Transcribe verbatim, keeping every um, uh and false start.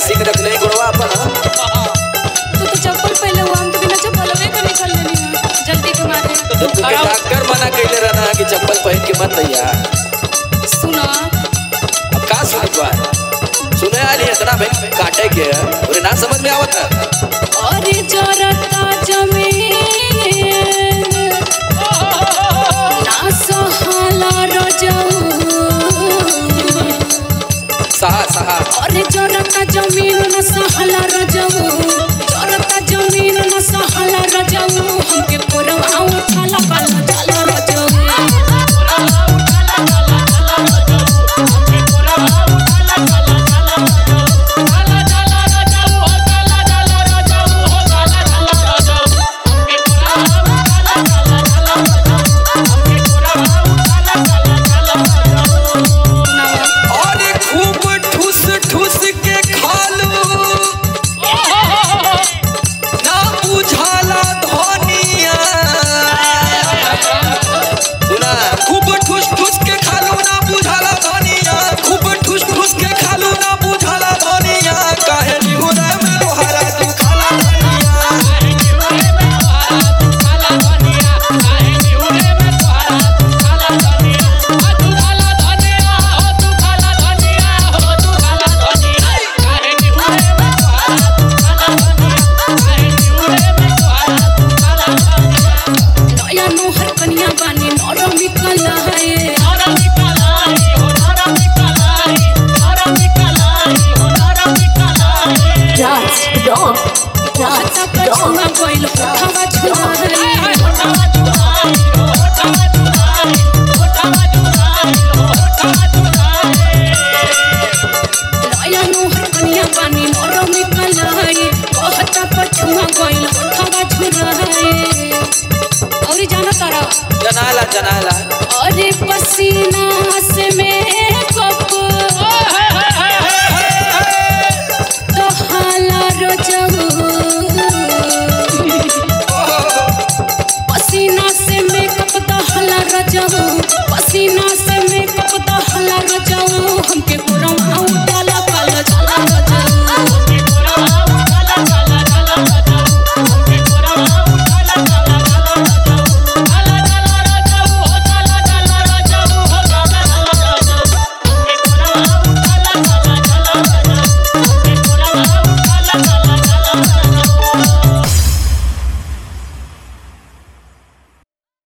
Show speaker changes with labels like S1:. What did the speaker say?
S1: सीख रख ले गुड़वा अपन।
S2: तू तो चप्पल पहले हुआ, हम तो बिना चप्पल वे कर निकल लेनी है जल्दी के मारे।
S1: तो तुमके डॉक्टर मना कइले रहना कि चप्पल पहन के मत आइया।
S2: सुना
S1: अब का सुनी बा सुने आली इतना भाई काटे के और ना समझ में आवत है।
S2: अरे जरता जमीन ना सहाला रजाऊ
S1: सहा सहा।
S2: अरे जरता जमीन न सहाला रजाऊ, जरता जमीन न सहाला रजाऊ, हमके कोरवा उठाला बाला जाला रजाऊ।
S1: जनाला जनाला।
S2: अरे पसीना से मेकअप तो हाला रजाऊ, पसीना से मेकअप तो हाला रजाऊ, पसीना